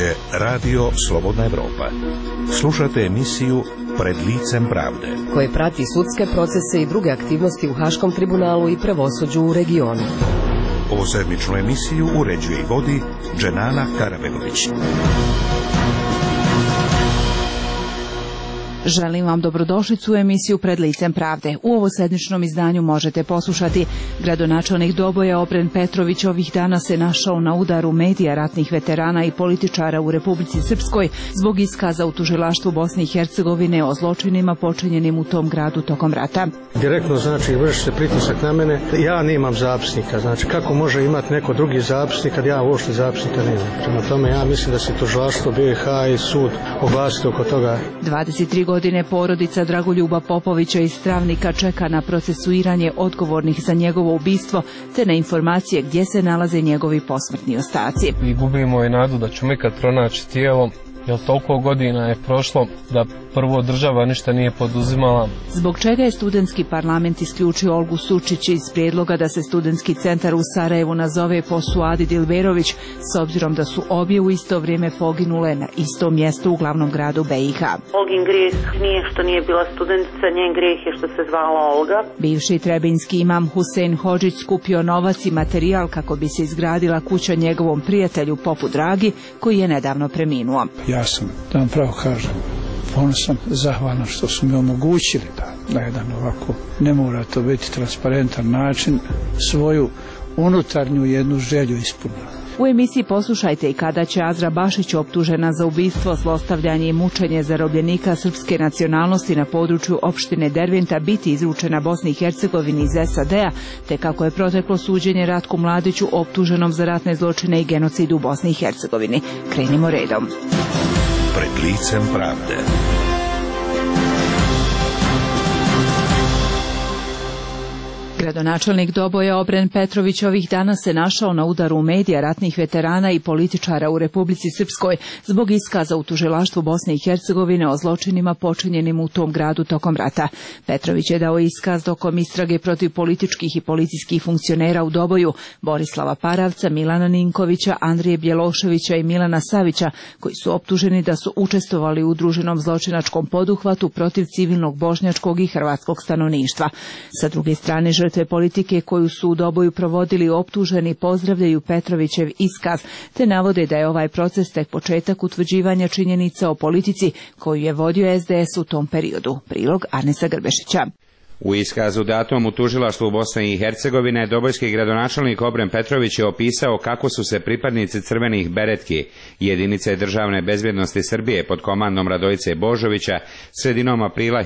je Radio Slobodna Evropa. Slušate emisiju Pred licem pravde, koje prati sudske procese i druge aktivnosti u Haškom tribunalu i pravosuđu u regionu. Ovu sedmičnu emisiju uređuje i vodi Dženana Karabegović. Želim vam dobrodošlicu u emisiju Pred licem pravde. U ovo sedmičnom izdanju možete poslušati: gradonačelnik Doboja Obren Petrović ovih dana se našao na udaru medija, ratnih veterana i političara u Republici Srpskoj zbog iskaza u tužilaštvu Bosne i Hercegovine o zločinima počinjenim u tom gradu tokom rata. Direktno vrši se pritisak na mene. Ja nemam zapisnika. Kako može imati neko drugi zapisnik kad ja uopšte zapisnika nemam? Prema tome ja mislim da se tužilaštvo BiH i sud oglasiti oko toga. 23 godine porodica Dragoljuba Popovića iz Travnika čeka na procesuiranje odgovornih za njegovo ubistvo te na informacije gdje se nalaze njegovi posmrtni ostaci. I gubimo i nadu da ćemo ikad pronaći tijelo, jer toliko godina je prošlo da prvo država ništa nije poduzimala. Zbog čega je studentski parlament isključio Olgu Sučić iz prijedloga da se studentski centar u Sarajevu nazove po Suadi Dilberović, s obzirom da su obje u isto vrijeme poginule na istom mjestu u glavnom gradu BiH? Olgin grijeh nije što nije bila studentica, njen grijeh je što se zvala Olga. Bivši trebinski imam Husein Hodžić skupio novac i materijal kako bi se izgradila kuća njegovom prijatelju Popu Dragi, koji je nedavno preminuo. Ja sam, da vam pravo kažem, ponosan, zahvalan što su mi omogućili da na jedan ovako, ne mora to biti transparentan način, svoju unutarnju jednu želju ispunila. U emisiji poslušajte i kada će Azra Bašić, optužena za ubistvo, zlostavljanje i mučenje zarobljenika srpske nacionalnosti na području opštine Derventa, biti izručena Bosni i Hercegovini iz SAD-a, te kako je proteklo suđenje Ratku Mladiću, optuženom za ratne zločine i genocid u Bosni i Hercegovini. Krenimo redom. Pred licem pravde. Gradonačelnik Doboja Obren Petrović ovih dana se našao na udaru medija, ratnih veterana i političara u Republici Srpskoj zbog iskaza u tužilaštvu Bosne i Hercegovine o zločinima počinjenim u tom gradu tokom rata. Petrović je dao iskaz tokom istrage protiv političkih i policijskih funkcionera u Doboju, Borislava Paravca, Milana Ninkovića, Andrije Bjeloševića i Milana Savića, koji su optuženi da su učestvovali u udruženom zločinačkom poduhvatu protiv civilnog bošnjačkog i hrvatskog stanovništva. Sa druge strane, žrtve politike koju su u Doboju provodili optuženi pozdravljaju Petrovićev iskaz, te navode da je ovaj proces tek početak utvrđivanja činjenica o politici koju je vodio SDS u tom periodu. Prilog Arnesa Grbešića. U iskazu datom u tužilaštvu Bosne i Hercegovine, dobojski gradonačelnik Obren Petrović je opisao kako su se pripadnici crvenih beretki, jedinice državne bezbjednosti Srbije pod komandom Radojice Božovića, sredinom aprila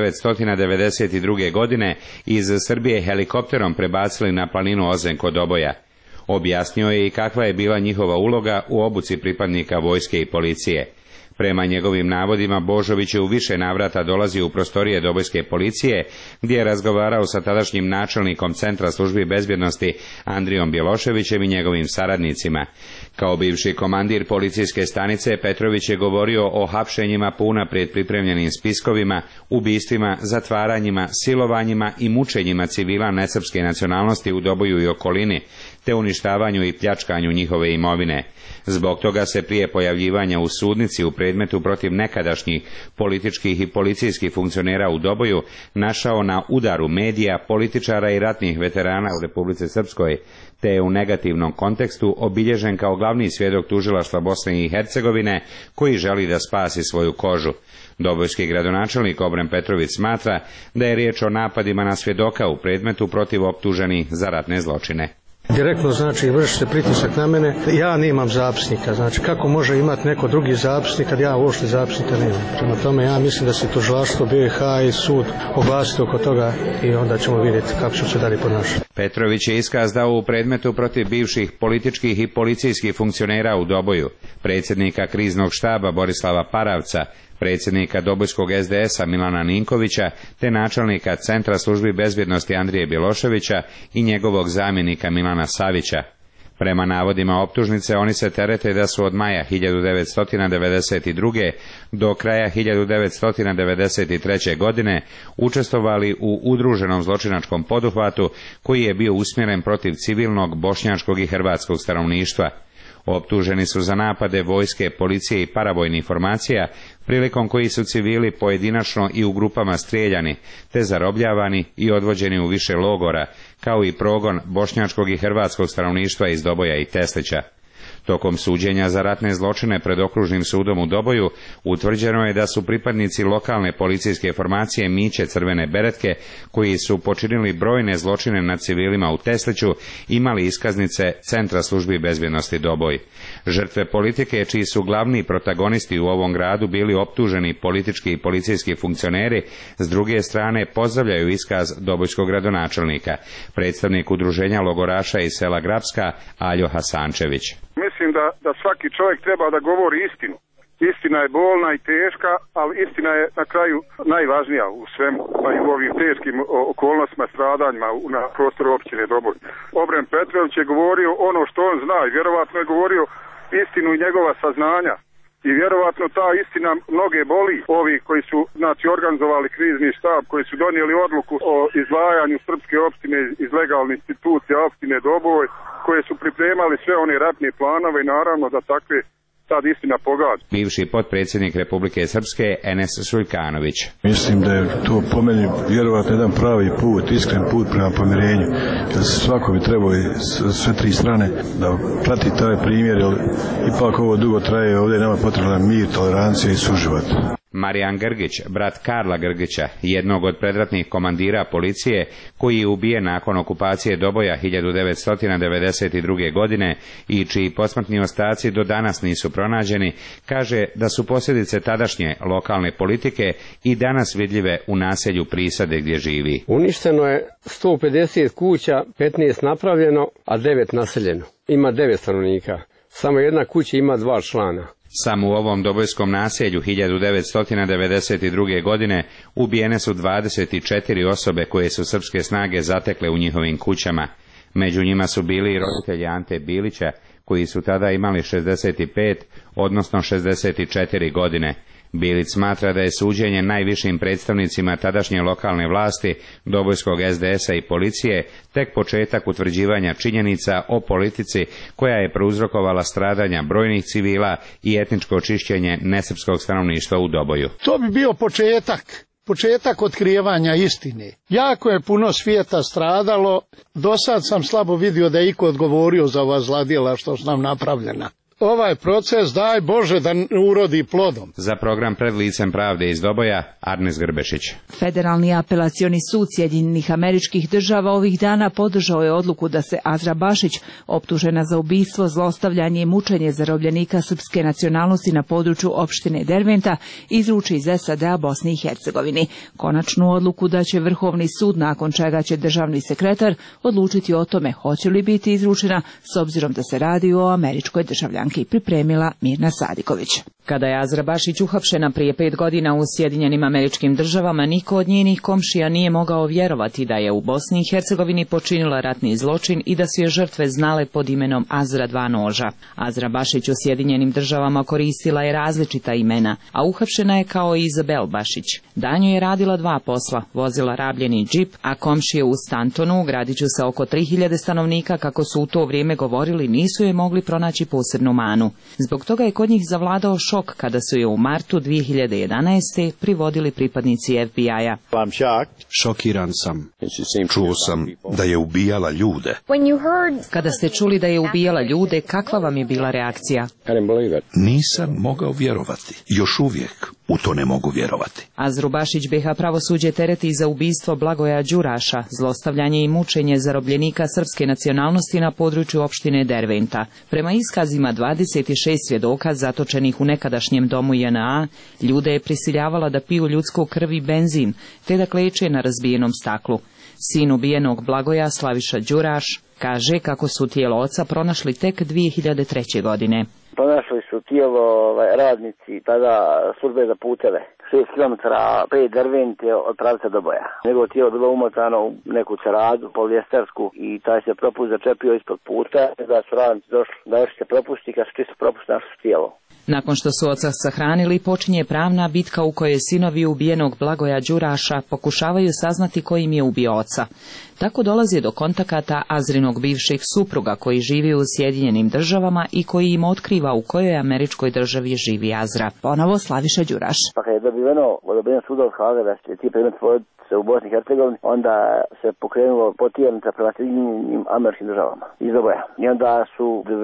1992. godine iz Srbije helikopterom prebacili na planinu Ozren kod Doboja. Objasnio je i kakva je bila njihova uloga u obuci pripadnika vojske i policije. Prema njegovim navodima, Božović je u više navrata dolazio u prostorije dobojske policije, gdje je razgovarao sa tadašnjim načelnikom Centra službi bezbjednosti Andrijom Bjeloševićem i njegovim saradnicima. Kao bivši komandir policijske stanice, Petrović je govorio o hapšenjima po unaprijed pripremljenim spiskovima, ubistvima, zatvaranjima, silovanjima i mučenjima civila nesrpske nacionalnosti u Doboju i okolini, te uništavanju i pljačkanju njihove imovine. Zbog toga se prije pojavljivanja u sudnici u predmetu protiv nekadašnjih političkih i policijskih funkcionera u Doboju našao na udaru medija, političara i ratnih veterana u Republici Srpskoj, te je u negativnom kontekstu obilježen kao glavni svjedok tužilaštva Bosne i Hercegovine koji želi da spasi svoju kožu. Dobojski gradonačelnik Obren Petrović smatra da je riječ o napadima na svjedoka u predmetu protiv optuženih za ratne zločine. Direktno vrši se pritisak na mene. Ja nemam zapisnika. Kako može imati neko drugi zapisnik kad ja uopšte zapisnika nemam? Prema tome ja mislim da se tužilaštvo BiH i sud oglasiti oko toga i onda ćemo vidjeti kako ćemo se dalje ponašati. Petrović je iskaz dao u predmetu protiv bivših političkih i policijskih funkcionera u Doboju, predsjednika kriznog štaba Borislava Paravca, predsjednika dobojskog SDS-a Milana Ninkovića, te načelnika Centra službi bezbjednosti Andrije Bjeloševića i njegovog zamjenika Milana Savića. Prema navodima optužnice, oni se terete da su od maja 1992. do kraja 1993. godine učestvovali u udruženom zločinačkom poduhvatu koji je bio usmjeren protiv civilnog bošnjačkog i hrvatskog stanovništva. Optuženi su za napade vojske, policije i paravojnih formacija, prilikom kojih su civili pojedinačno i u grupama strijeljani, te zarobljavani i odvođeni u više logora, kao i progon bošnjačkog i hrvatskog stanovništva iz Doboja i Teslića. Tokom suđenja za ratne zločine pred okružnim sudom u Doboju utvrđeno je da su pripadnici lokalne policijske formacije Miće Crvene beretke, koji su počinili brojne zločine nad civilima u Tesliću, imali iskaznice Centra službi bezbjednosti Doboj. Žrtve politike, čiji su glavni protagonisti u ovom gradu bili optuženi politički i policijski funkcioneri, s druge strane pozdravljaju iskaz dobojskog gradonačelnika. Predstavnik udruženja logoraša iz sela Grapska, Aljo Hasančević. Mislim da svaki čovjek treba da govori istinu. Istina je bolna i teška, ali istina je na kraju najvažnija u svemu, pa i u ovim teškim okolnostima, stradanjima na prostoru općine Doboj. Obren Petrović je govorio ono što on zna i vjerovatno je govorio istinu i njegova saznanja. I vjerovatno ta istina mnoge boli. Ovi koji su organizovali krizni štab, koji su donijeli odluku o izdvajanju srpske opštine iz legalne institucije opštine Doboj, koje su pripremali sve one ratne planove i naravno da takve sad istina pogađa. Bivši potpredsjednik Republike Srpske Enes Suljkanović. Mislim da je to po meni vjerovatno jedan pravi put, iskren put prema pomirenju. Da svako bi trebao sve tri strane da prati taj primjer, jer ipak ovo dugo traje, ovdje nama potreban mir, tolerancija i suživot. Marijan Grgić, brat Karla Grgića, jednog od predratnih komandira policije, koji je ubijen nakon okupacije Doboja 1992. godine i čiji posmrtni ostaci do danas nisu pronađeni, kaže da su posljedice tadašnje lokalne politike i danas vidljive u naselju Prisade gdje živi. Uništeno je 150 kuća, 15 napravljeno, a 9 naseljeno. Ima 9 stanovnika. Samo jedna kuća ima 2 člana. Samo u ovom dobojskom naselju 1992. godine ubijene su 24 osobe koje su srpske snage zatekle u njihovim kućama. Među njima su bili i roditelji Ante Bilića, koji su tada imali 65, odnosno 64 godine. Bilić smatra da je suđenje najvišim predstavnicima tadašnje lokalne vlasti, dobojskog SDS-a i policije tek početak utvrđivanja činjenica o politici koja je prouzrokovala stradanja brojnih civila i etničko čišćenje nesrpskog stanovništva u Doboju. To bi bio početak otkrivanja istine. Jako je puno svijeta stradalo, do sad sam slabo vidio da je iko odgovorio za ova zladjela što su nam napravljena. Ovaj proces, daj Bože, da urodi plodom. Za program Pred licem pravde iz Doboja, Arnes Grbešić. Federalni apelacioni sud Sjedinjenih Američkih Država ovih dana podržao je odluku da se Azra Bašić, optužena za ubistvo, zlostavljanje i mučenje zarobljenika srpske nacionalnosti na području opštine Derventa, izruči iz SAD-a Bosni i Hercegovini. Konačnu odluku da će Vrhovni sud, nakon čega će državni sekretar odlučiti o tome hoće li biti izručena, s obzirom da se radi o američkoj državljanki. Pripremila Mirna Sadiković. Kada je Azra Bašić uhapšena prije 5 godina u Sjedinjenim Američkim Državama, niko od njenih komšija nije mogao vjerovati da je u Bosni i Hercegovini počinila ratni zločin i da su je žrtve znale pod imenom Azra dva noža. Azra Bašić u Sjedinjenim Državama koristila je različita imena, a uhapšena je kao Izabel Bašić. Danju je radila 2 posla, vozila rabljeni džip, a komšije u Stantonu, gradiću sa oko 3000 stanovnika, kako su u to vrijeme govorili, nisu je mogli pronaći posebnu manu. Zbog toga je kod njih zavladao šok kada su je u martu 2011. privodili pripadnici FBI-a. Šokiran sam. Čuo sam da je ubijala ljude. Kada ste čuli da je ubijala ljude, kakva vam je bila reakcija? Nisam mogao vjerovati. Još uvijek u to ne mogu vjerovati. Azru Bašić BiH pravosuđe tereti za ubistvo Blagoja Đuraša, zlostavljanje i mučenje zarobljenika srpske nacionalnosti na području opštine Derventa. Prema iskazima 26 svjedoka zatočenih u nekadašnjem domu JNA, ljude je prisiljavala da piju ljudsku krv i benzin, te da kleče na razbijenom staklu. Sin ubijenog Blagoja, Slaviša Đuraš, kaže kako su tijelo oca pronašli tek 2003. godine. Pronašli su tijelo radnici tada službe za puteve, 6 km prije Dervente od pravca Doboja. Njegovo tijelo bilo umotano u neku ceradu polijestersku i taj se propust začepio ispod puta, da su radnici došli da još se propusti, kad su čisto propusti našli tijelo. Nakon što su oca sahranili, počinje pravna bitka u kojoj sinovi ubijenog Blagoja Đuraša pokušavaju saznati ko im je ubio oca. Tako dolazi do kontakata Azrinog bivšeg supruga koji živi u Sjedinjenim državama i koji im otkriva u kojoj američkoj državi živi Azra. Ponovo Slaviša Đuraš. Pa kad je dobiveno odobrenje suda od Haaga da će ti predmet se u Bosni i Hercegovini, onda se pokrenulo potjernica prema Sjedinjenim američkim državama iz Doboja. I onda su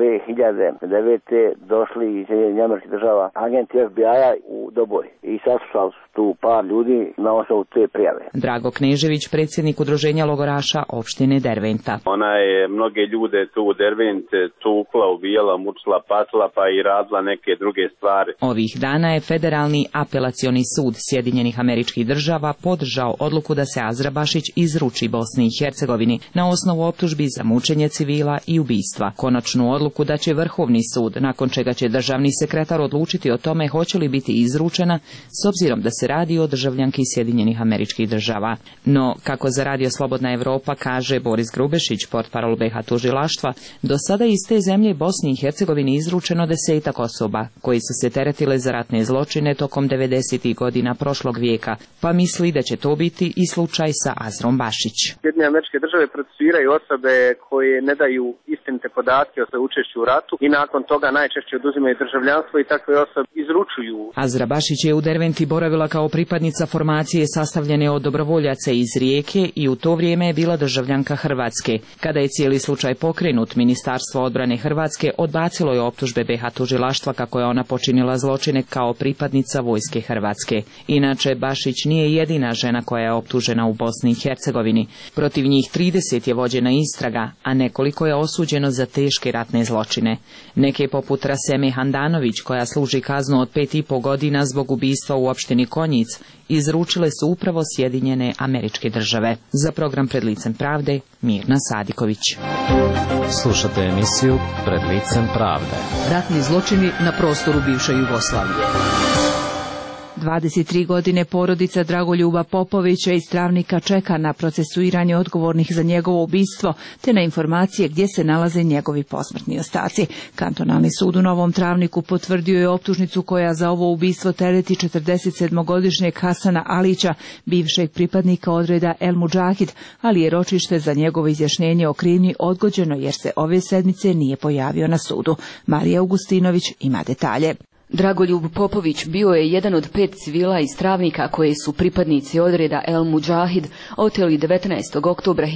2009. došli iz Sjedinjenih američkih država agenti FBI-a u Doboj i saslušali su tu par ljudi na osnovu te prijave. Drago Knežević, predsjednik udruženja logoraša opštine Derventa. Ona je mnoge ljude tu u Dervente tukla, ubijala, mučila, patila pa i radila neke druge stvari. Ovih dana je Federalni apelacioni sud Sjedinjenih američkih država podržao odluku da se Azra Bašić izruči Bosni i Hercegovini na osnovu optužbi za mučenje civila i ubistva. Konačnu odluku da će Vrhovni sud, nakon čega će državni sekretar odlučiti o tome hoće li biti izručena, s obzirom da se radi o državljanki Sjedinjenih američkih država. No, kako za Radio Slobodna Evropa kaže Boris Grubešić, portparol BiH tužilaštva, do sada iz te zemlje Bosni i Hercegovini izručeno 10 osoba koji su se teretile za ratne zločine tokom 90. godina prošlog vijeka, pa misli da će to biti i slučaj sa Azrom Bašić. Sjedinjene američke države procesuiraju osobe koje ne daju istinite podatke o učešću u ratu i nakon toga najčešće oduzimaju državljanstvo i takve osobe izručuju. Azra Bašić je u Derventi boravila kao pripadnica formacije sastavljene od dobrovoljaca iz Rijeke i u to vrijeme je bila državljanka Hrvatske. Kada je cijeli slučaj pokrenut, Ministarstvo odbrane Hrvatske odbacilo je optužbe BiH tužilaštva kako je ona počinila zločine kao pripadnica vojske Hrvatske. Inače, Bašić nije jedina žena koja je optužena u Bosni i Hercegovini. Protiv njih 30 je vođena istraga, a nekoliko je osuđeno za teške ratne zločine. Neke poput Raseme Handanović, koja služi kaznu od 5,5 godina zbog ubistva u opštini Konjic, izručile su upravo Sjedinjene američke države. Za program Pred licem pravde, Mirna Sadiković. Slušate emisiju Pred licem pravde. Ratni zločini na prostoru bivše Jugoslavije. 23 godine porodica Dragoljuba Popovića iz Travnika čeka na procesuiranje odgovornih za njegovo ubistvo, te na informacije gdje se nalaze njegovi posmrtni ostaci. Kantonalni sud u Novom Travniku potvrdio je optužnicu koja za ovo ubistvo tereti 47-godišnjeg Hasana Alića, bivšeg pripadnika odreda El Mudžahid, ali je ročište za njegovo izjašnjenje o krivnji odgođeno jer se ove sedmice nije pojavio na sudu. Marija Augustinović ima detalje. Dragoljub Popović bio je jedan od 5 civila iz Travnika koje su pripadnici odreda El Mudžahid oteli 19. oktobra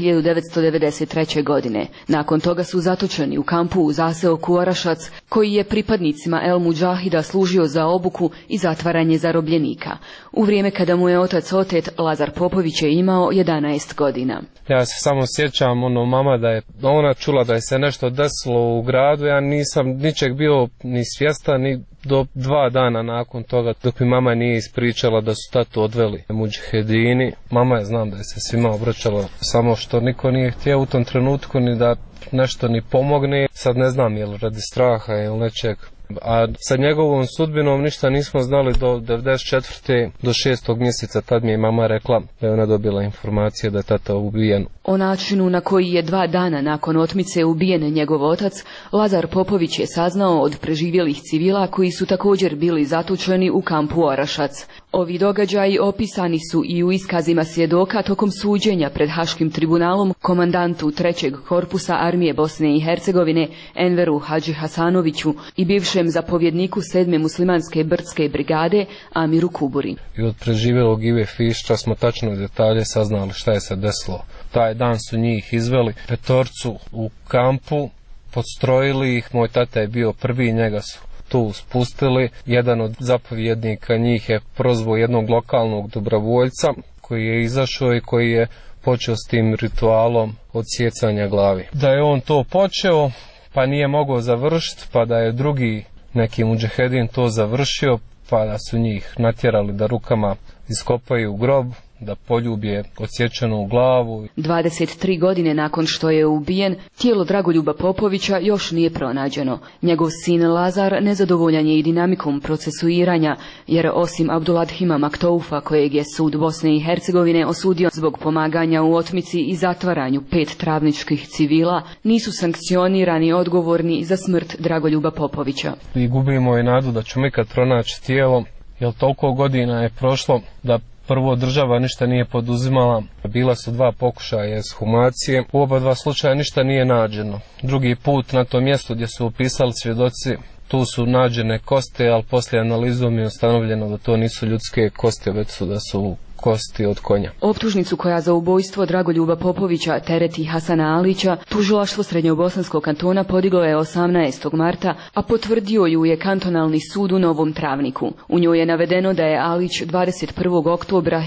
1993. godine. Nakon toga su zatočeni u kampu u zaseoku Orašac, koji je pripadnicima El Mudžahida služio za obuku i zatvaranje zarobljenika. U vrijeme kada mu je otac otet, Lazar Popović je imao 11 godina. Ja se samo sjećam, mama da je ona čula da je se nešto desilo u gradu, ja nisam ničeg bio ni svjestan ni do 2 dana nakon toga, dok mi mama nije ispričala da su tatu odveli mudžahedini. Mama je, znam da je se svima obraćala, samo što niko nije htio u tom trenutku ni da nešto ni pomogne. Sad ne znam je li radi straha ili nečeg. A sa njegovom sudbinom ništa nismo znali do 94. do 6. mjeseca. Tad mi je mama rekla da je ona dobila informacije da je tata ubijen. O načinu na koji je 2 dana nakon otmice ubijen njegov otac, Lazar Popović je saznao od preživjelih civila koji su također bili zatočeni u kampu Orašac. Ovi događaji opisani su i u iskazima svjedoka tokom suđenja pred Haškim tribunalom komandantu 3. korpusa armije Bosne i Hercegovine Enveru Hadži Hasanoviću i bivšem zapovjedniku 7. muslimanske brdske brigade Amiru Kuburi. I od preživjelog Ive Fišća smo tačno detalje saznali šta je se desilo. Taj dan su njih izveli 5 u kampu, podstrojili ih, moj tata je bio prvi, njega su tu spustili. Jedan od zapovjednika njih je prozvao jednog lokalnog dobrovoljca koji je izašao i koji je počeo s tim ritualom odsjecanja glavi. Da je on to počeo, pa nije mogao završiti, pa da je drugi neki mudžahedin to završio, pa da su njih natjerali da rukama iskopaju grob, da poljubije odsječenu glavu. 23 godine nakon što je ubijen, tijelo Dragoljuba Popovića još nije pronađeno. Njegov sin Lazar nezadovoljan je i dinamikom procesuiranja, jer osim Abduladhima Maktoufa, kojeg je sud Bosne i Hercegovine osudio zbog pomaganja u otmici i zatvaranju 5 travničkih civila, nisu sankcionirani odgovorni za smrt Dragoljuba Popovića. I gubimo i nadu da ćemo ikad pronaći tijelo, jer toliko godina je prošlo da prvo država ništa nije poduzimala. Bila su 2 pokušaja ekshumacije. U oba 2 slučaja ništa nije nađeno. Drugi put na tom mjestu gdje su opisali svjedoci, tu su nađene koste, ali poslije analizom je ustanovljeno da to nisu ljudske koste, već su da su kosti od konja. Optužnicu koja za ubojstvo Dragoljuba Popovića tereti Hasana Alića, tužilaštvo Srednjobosanskog kantona podiglo je 18. marta, a potvrdio ju je kantonalni sud u Novom Travniku. U njoj je navedeno da je Alić 21. oktobra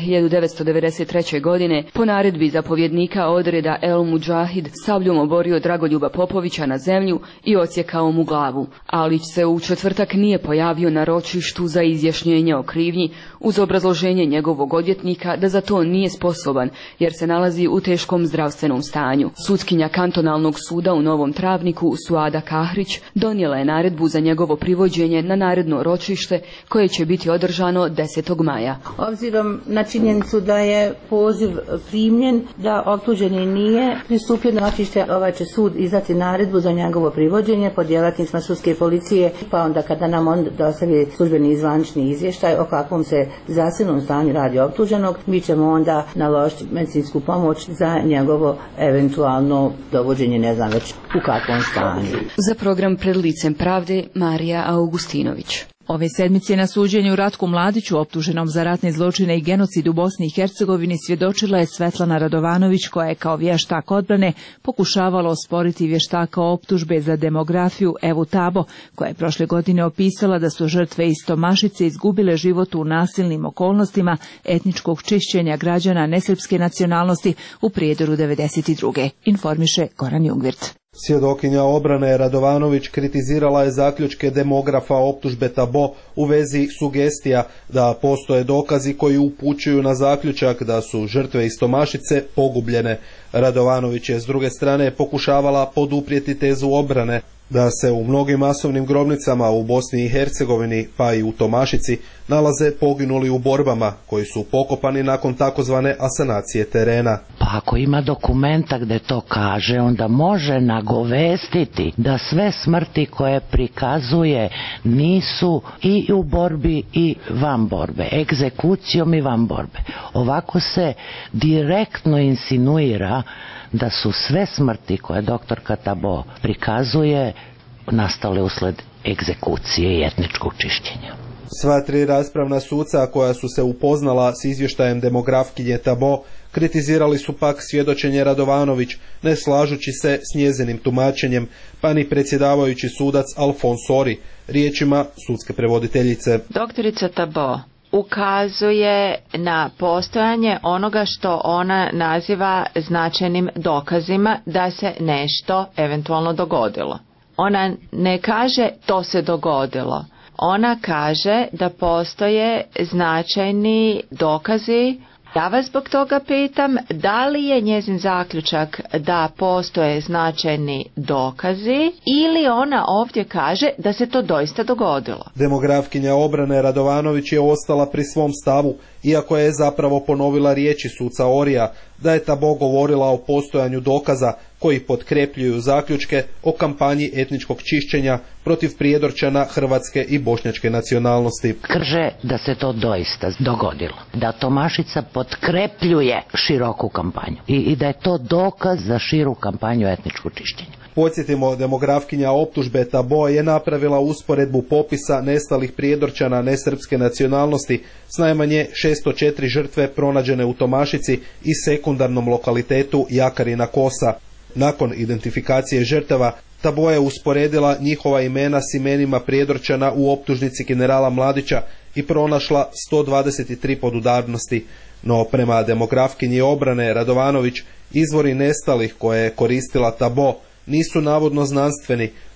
1993. godine po naredbi zapovjednika odreda El Mudžahid sabljom oborio Dragoljuba Popovića na zemlju i odsjekao mu glavu. Alić se u četvrtak nije pojavio na ročištu za izjašnjenje o krivnji, uz obrazloženje njegovog odvjetnika da za to nije sposoban, jer se nalazi u teškom zdravstvenom stanju. Sutkinja kantonalnog suda u Novom Travniku, Suada Kahrić, donijela je naredbu za njegovo privođenje na naredno ročište koje će biti održano 10. maja. Obzirom na činjenicu da je poziv primljen, da optuženi nije pristupio na ročište, ovaj će sud izdati naredbu za njegovo privođenje po djelatnicima sudske policije, pa onda kada nam on dostavi službeni i zvanični izvještaj o kakvom se zdravstvenom stanju radi optuženog, mi ćemo onda naložiti medicinsku pomoć za njegovo eventualno dovođenje, ne znam već u kakvom stanju. Za program Pred licem pravde, Marija Augustinović. Ove sedmice na suđenju Ratku Mladiću, optuženom za ratne zločine i genocid u Bosni i Hercegovini, svjedočila je Svetlana Radovanović, koja je kao vještak odbrane pokušavala osporiti vještaka optužbe za demografiju Evu Tabo, koja je prošle godine opisala da su žrtve iz Tomašice izgubile život u nasilnim okolnostima etničkog čišćenja građana nesrpske nacionalnosti u Prijedoru 92. Informiše Goran Jungvirt. Svjedokinja obrane Radovanović kritizirala je zaključke demografa optužbe Tabo u vezi sugestija da postoje dokazi koji upućuju na zaključak da su žrtve iz Tomašice pogubljene. Radovanović je s druge strane pokušavala poduprijeti tezu obrane da se u mnogim masovnim grobnicama u Bosni i Hercegovini, pa i u Tomašici, nalaze poginuli u borbama koji su pokopani nakon takozvane asanacije terena. Pa ako ima dokumenta gdje to kaže, onda može nagovestiti da sve smrti koje prikazuje nisu i u borbi i van borbe, egzekucijom i van borbe. Ovako se direktno insinuira da su sve smrti koje doktorka Tabo prikazuje nastale usled egzekucije i etničkog čišćenja. Sva 3 raspravna suca koja su se upoznala s izvještajem demografkinje Tabo kritizirali su pak svjedočenje Radovanović, ne slažući se s njezinim tumačenjem, pa ni predsjedavajući sudac Alfonsori, riječima sudske prevoditeljice. Doktorica Tabo ukazuje na postojanje onoga što ona naziva značajnim dokazima da se nešto eventualno dogodilo. Ona ne kaže to se dogodilo. Ona kaže da postoje značajni dokazi. Ja vas zbog toga pitam, da li je njezin zaključak da postoje značajni dokazi ili ona ovdje kaže da se to doista dogodilo? Demografkinja obrane Radovanović je ostala pri svom stavu, iako je zapravo ponovila riječi suca Orija da je Tabo govorila o postojanju dokaza koji potkrepljuju zaključke o kampanji etničkog čišćenja protiv Prijedorčana hrvatske i bošnjačke nacionalnosti. Kaže da se to doista dogodilo, da Tomašica potkrepljuje široku kampanju i da je to dokaz za širu kampanju etničkog čišćenja. Podsjetimo, demografkinja optužbe Tabo je napravila usporedbu popisa nestalih Prijedorčana nesrpske nacionalnosti s najmanje 604 žrtve pronađene u Tomašici i sekundarnom lokalitetu Jakarina Kosa. Nakon identifikacije žrtava, Tabo je usporedila njihova imena s imenima Prijedorčana u optužnici generala Mladića i pronašla 123 podudarnosti. No prema demografkinji obrane Radovanović, izvori nestalih koje je koristila Tabo nisu navodno znanstveni,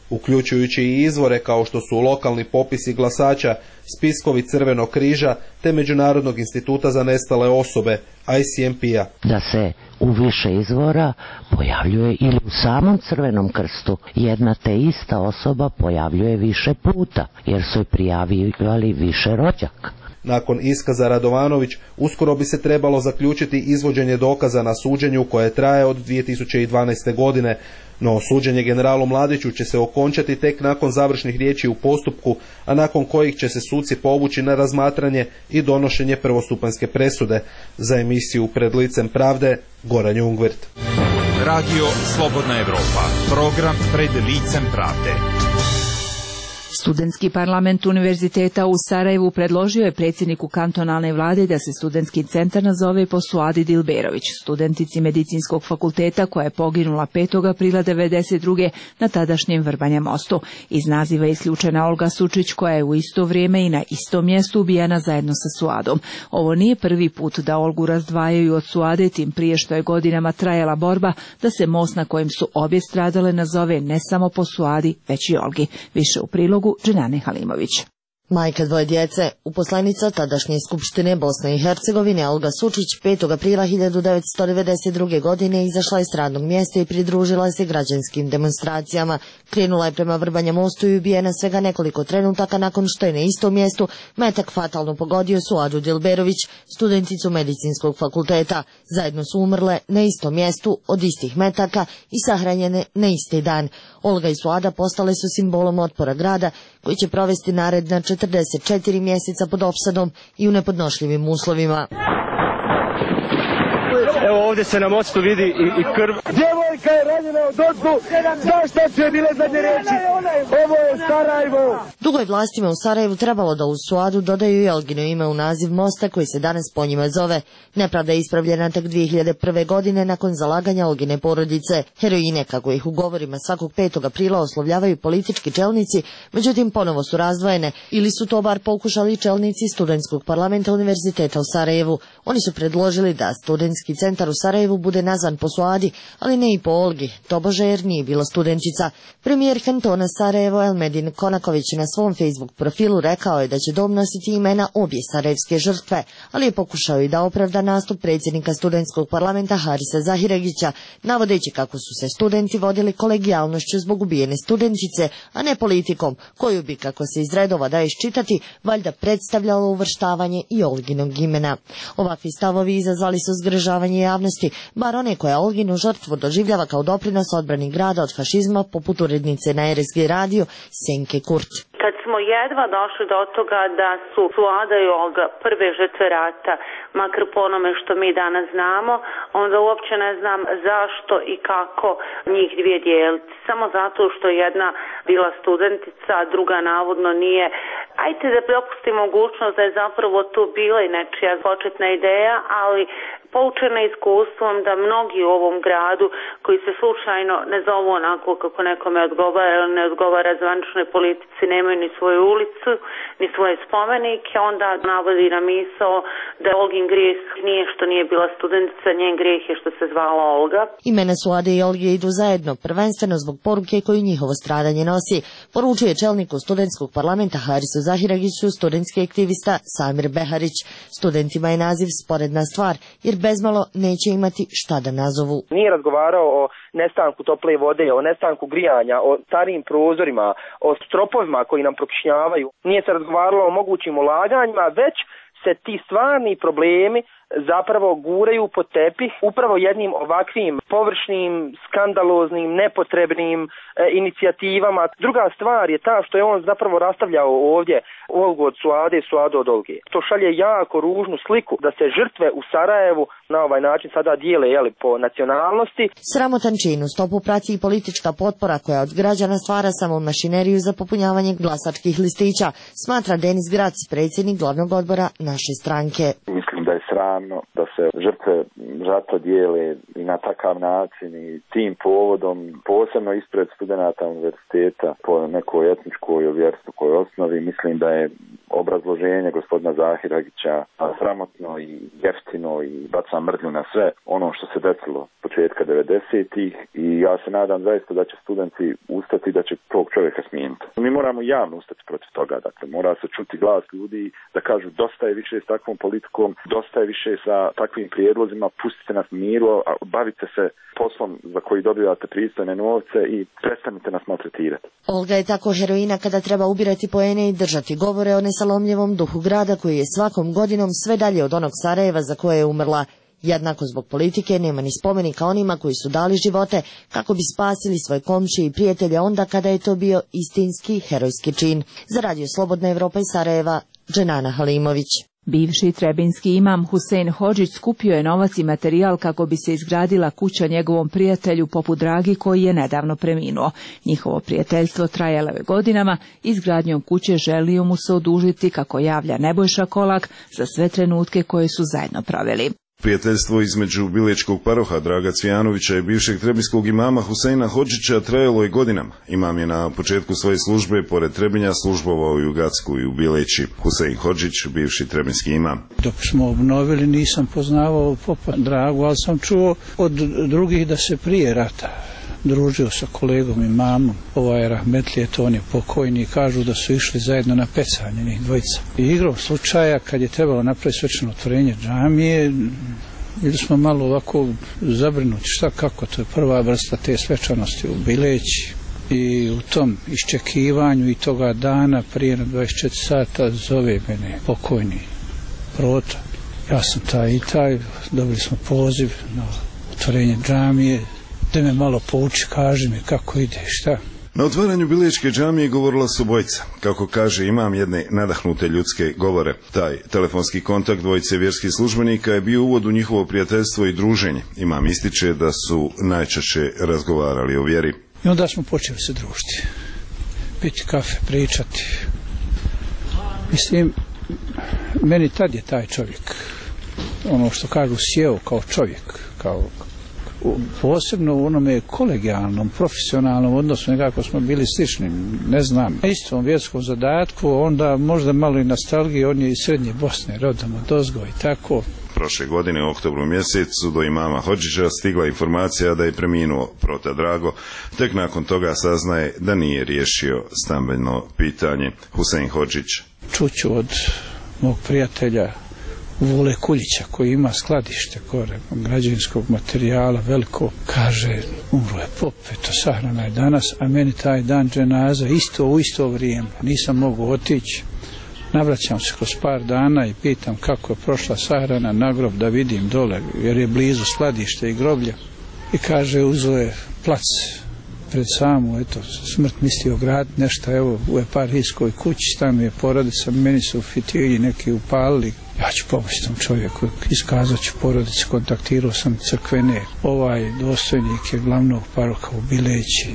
uključujući i izvore kao što su lokalni popisi glasača, spiskovi Crvenog križa te Međunarodnog instituta za nestale osobe, ICMP-a. Da se u više izvora pojavljuje ili u samom Crvenom krstu jedna te ista osoba pojavljuje više puta, jer su je prijavljivali više rođaka. Nakon iskaza Radovanović, uskoro bi se trebalo zaključiti izvođenje dokaza na suđenju koje traje od 2012. godine, no suđenje generalu Mladiću će se okončati tek nakon završnih riječi u postupku, a nakon kojih će se suci povući na razmatranje i donošenje prvostupanjske presude. Za emisiju Pred licem pravde, Goran Jungwirth. Radio Slobodna Evropa, program Pred licem pravde. Studentski parlament Univerziteta u Sarajevu predložio je predsjedniku kantonalne vlade da se studentski centar nazove po Suadi Dilberović, studentici medicinskog fakulteta koja je poginula 5. aprila 1992. na tadašnjem Vrbanja mostu. Iz naziva je isključena Olga Sučić koja je u isto vrijeme i na istom mjestu ubijena zajedno sa Suadom. Ovo nije prvi put da Olgu razdvajaju od Suade, tim prije što je godinama trajala borba da se most na kojem su obje stradale nazove ne samo po Suadi, već i Olgi. Više u prilogu Dženane Halimović. Majka dvoje djece, uposlenica tadašnje Skupštine Bosne i Hercegovine Olga Sučić 5. aprila 1992. godine izašla iz radnog mjesta i pridružila se građanskim demonstracijama. Krenula je prema Vrbanja mostu i ubijena svega nekoliko trenutaka nakon što je na istom mjestu metak fatalno pogodio Suadu Dilberović, studenticu medicinskog fakulteta. Zajedno su umrle na istom mjestu od istih metaka i sahranjene na isti dan. Olga i Suada postale su simbolom otpora grada koji će provesti naredna 44 mjeseca pod opsadom i u nepodnošljivim uslovima. Evo ovdje se na mostu vidi i krv. Djevojka je ranjena od ozgu. Zašto su je bile zadnje reći? Ovo je Sarajevo. Dugo je vlastima u Sarajevu trebalo da u Suadu dodaju i Olgino ime u naziv mosta koji se danas po njima zove. Nepravda je ispravljena tek 2001. godine nakon zalaganja Olgine porodice. Heroine, kako ih u govorima svakog 5. aprila oslovljavaju politički čelnici, međutim ponovo su razdvojene, ili su to bar pokušali čelnici studentskog parlamenta Univerziteta u Sarajevu. Oni su predložili da studentski centar u Sarajevu bude nazvan po Suadi, ali ne i po Olgi, tobože jer nije bila studentica. Premijer kantona Sarajevo Elmedin Konaković na svom Facebook profilu rekao je da će dom nositi imena obje sarajevske žrtve, ali je pokušao i da opravda nastup predsjednika studentskog parlamenta Harisa Zahiregića, navodeći kako su se studenti vodili kolegijalnošću zbog ubijene studentice, a ne politikom, koju bi, kako se iz redova da iščitati, valjda predstavljalo uvrštavanje i Olginog imena. Ovakvi stavovi izazvali su zgražavanje javnosti, bar one koja Olginu žrtvu doživljava kao doprinos odbrani grada od fašizma, poput urednice na RSG radio Senke Kurt. Kad smo jedva došli do toga da su Suada i Olga prve žrtve rata, makar po onome što mi danas znamo, onda uopće ne znam zašto i kako njih dvije dijeliti. Samo zato što je jedna bila studentica, a druga navodno nije. Ajde da propustim mogućnost da je zapravo to bila i nečija početna ideja, ali poučena iskustvom da mnogi u ovom gradu koji se slučajno ne zovu onako kako nekome odgovara ili ne odgovara zvaničnoj politici, nemaju ni svoju ulicu, ni svoje spomenike, onda navodi na misao da Olgin grijeh nije što nije bila studentica, njen grijeh je što se zvala Olga. Imena Suade i Olge idu zajedno, prvenstveno zbog poruke koju njihovo stradanje nosi, poručuje čelniku studentskog parlamenta Harisu Zahiragiću studentski aktivista Samir Beharić. Studentima je naziv sporedna stvar, jer bezmalo neće imati šta da nazovu. Nije razgovarao o nestanku tople vode, o nestanku grijanja, o starijim prozorima, o stropovima koji nam prokišnjavaju. Nije se razgovaralo o mogućim ulaganjima, već se ti stvarni problemi zapravo guraju pod tepih upravo jednim ovakvim površnim, skandaloznim, nepotrebnim inicijativama. Druga stvar je ta što je on zapravo rastavljao ovdje Olgu od Suade i Suadu od Olge. To šalje jako ružnu sliku da se žrtve u Sarajevu na ovaj način sada dijele po nacionalnosti. Sramotan čin u stopu prati i politička potpora koja od građana stvara samo mašineriju za popunjavanje glasačkih listića, smatra Denis Grac, predsjednik glavnog odbora naše stranke. Mislim da je sramno da se žrtve rata dijele i na takav način i tim povodom, posebno ispred studenata univerziteta po nekoj etničkoj ili vjerskoj osnovi, mislim da je obrazloženje gospodina Zahiragića sramotno i jeftino i baca mrlju na sve ono što se desilo početka 90-ih i ja se nadam zaista da će studenti ustati, da će tog čovjeka smijeniti. Mi moramo javno ustati protiv toga, dakle mora se čuti glas ljudi da kažu dosta je više s takvom politikom, dosta je više sa takvim prijedlozima, pustite nas miru, bavite se poslom za koji dobivate pristojne novce i prestanite nas maltretirati. Olga je tako heroina kada treba ubirati poene i držati govore o nesalomljivom duhu grada koji je svakom godinom sve dalje od onog Sarajeva za koje je umrla. Jednako zbog politike nema ni spomenika onima koji su dali živote kako bi spasili svoje komšije i prijatelje onda kada je to bio istinski herojski čin. Za Radio Slobodna Evropa iz Sarajeva, Dženana Halimović. Bivši trebinski imam Husein Hodžić skupio je novac i materijal kako bi se izgradila kuća njegovom prijatelju poput Dragi koji je nedavno preminuo. Njihovo prijateljstvo trajalo je godinama, izgradnjom kuće želio mu se odužiti, kako javlja Nebojša Kolak, za sve trenutke koje su zajedno proveli. Prijateljstvo između bilečkog paroha Draga Cvijanovića i bivšeg trebinskog imama Huseina Hodžića trajalo je godinama. Imam je na početku svoje službe, pored Trebinja, službovao i u Gacku i u Bileći. Husein Hodžić, bivši trebinski imam. Dok smo obnovili nisam poznavao popa Dragu, ali sam čuo od drugih da se prije rata družio sa kolegom imamom. Rahmetlije, to on je pokojni, kažu da su išli zajedno na pecanje njih dvojica. I igrom slučaja, kad je trebalo napraviti svečano otvorenje džamije, bili smo malo ovako zabrinuti šta kako, to je prva vrsta te svečanosti u Bileći. I u tom iščekivanju i toga dana prije na 24 sata zove mene pokojni Proto. Ja sam taj i taj, dobili smo poziv na otvorenje džamije, da me malo pouči, kaži mi kako ide, šta. Na otvaranju Bilečke džamije govorila su obojica. Kako kaže imam, jedne nadahnute ljudske govore. Taj telefonski kontakt dvojice vjerskih službenika je bio uvod u njihovo prijateljstvo i druženje. Imam ističe da su najčešće razgovarali o vjeri. I onda smo počeli se družiti, piti kafe, pričati. Mislim, meni tad je taj čovjek, ono što kažu, sjeo kao čovjek, kao posebno u onome kolegijalnom, profesionalnom odnosu, nekako smo bili slični, ne znam, na istom vjerskom zadatku, onda možda malo i nostalgije, on je iz Srednje Bosne, rodom od ozgo i tako. Prošle godine u oktobru mjesecu do imama Hodžića stigla informacija da je preminuo Prota Drago, tek nakon toga saznaje da nije riješio stambeno pitanje. Husein Hodžić. Čuću od mog prijatelja Vule Kuljića koji ima skladište gore građevinskog materijala veliko, kaže umro je pop, eto sahrana je danas, a meni taj dan dženaza u isto vrijeme, nisam mogu otići. Navraćam se kroz par dana i pitam kako je prošla sahrana na grob da vidim dole, jer je blizu skladište i groblja. I kaže uzeo je plac pred samu, eto, smrt mislio graditi nešto, evo u eparhijskoj kući, tamo je porodica, meni su fitilji neki upalili. Ja ću pomoći tom čovjeku, iskazat ću porodici, kontaktirao sam crkvene. Dostojnik je glavnog paroha u Bileći.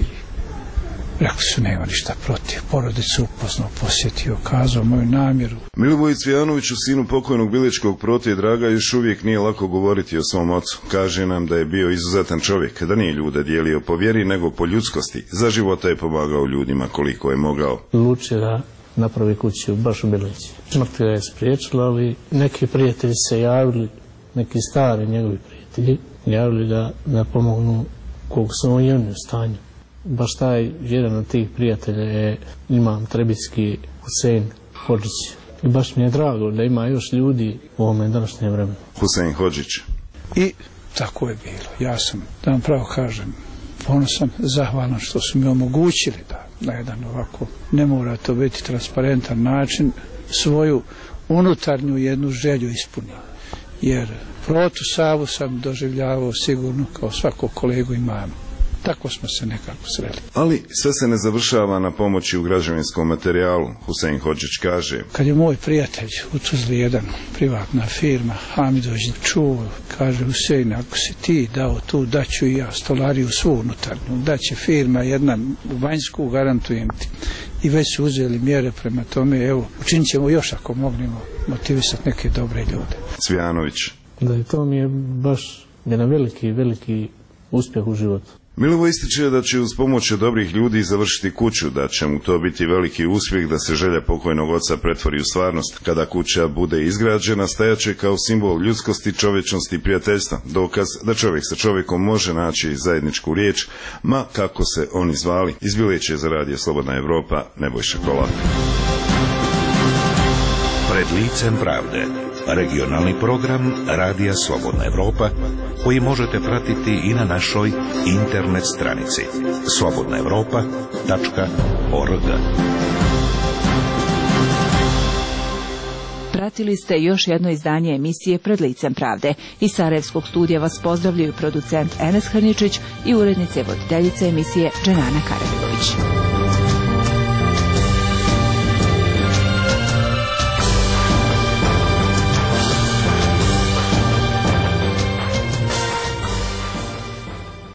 Rekli su, nema ništa protiv. Porodicu upoznao, posjetio, kazao moju namjeru. Milivoju Cvijanoviću, sinu pokojnog bilečkog Prote Draga, još uvijek nije lako govoriti o svom ocu. Kaže nam da je bio izuzetan čovjek, da nije ljude dijelio po vjeri, nego po ljudskosti. Za života je pomagao ljudima koliko je mogao. Luči da napravi kuću baš u Bileći. Smrt ga je spriječila, ali neki prijatelji se javili, neki stari njegovi prijatelji, javili da pomognu koliko su oni u stanju. Baš taj jedan od tih prijatelja je imam trebinski Husein Hodžić. I baš mi je drago da ima još ljudi u ovome današnjem vremenu. Husein Hodžić. I tako je bilo. Ja sam, da vam pravo kažem, ponosan, zahvalan što su mi omogućili da na jedan ovako, ne mora to biti transparentan način, svoju unutarnju jednu želju ispunio. Jer Protu Savu sam doživljavao sigurno kao svakog kolegu imama. Tako smo se nekako sreli. Ali sve se ne završava na pomoći u građevinskom materijalu. Husein Hodžić kaže. Kad je moj prijatelj u Tuzli jedan privatna firma, Hamidović, čuo, kaže Husein, ako si ti dao tu, daću i ja stolariju svu unutarnju, daće firma jedna u vanjsku, garantujem ti. I već su uzeli mjere prema tome, evo, učinit ćemo još ako mognemo motivisati neke dobre ljude. Cvijanović. Da je to mi je baš jedan veliki uspjeh u životu. Milovo ističe da će uz pomoć dobrih ljudi završiti kuću, da će mu to biti veliki uspjeh da se želja pokojnog oca pretvori u stvarnost. Kada kuća bude izgrađena, stajaće kao simbol ljudskosti, čovječnosti i prijateljstva. Dokaz da čovjek sa čovjekom može naći zajedničku riječ, ma kako se oni zvali. Iz Bileće za Radio Slobodna Evropa, Nebojša Kolak. Pred licem pravde. Regionalni program Radija Slobodna Evropa koji možete pratiti i na našoj internet stranici slobodnaevropa.org. Pratili ste još jedno izdanje emisije Pred licem pravde. Iz Sarajevskog studija vas pozdravljaju producent Enes Hrničić i urednice voditeljice emisije Dženana Karabegović.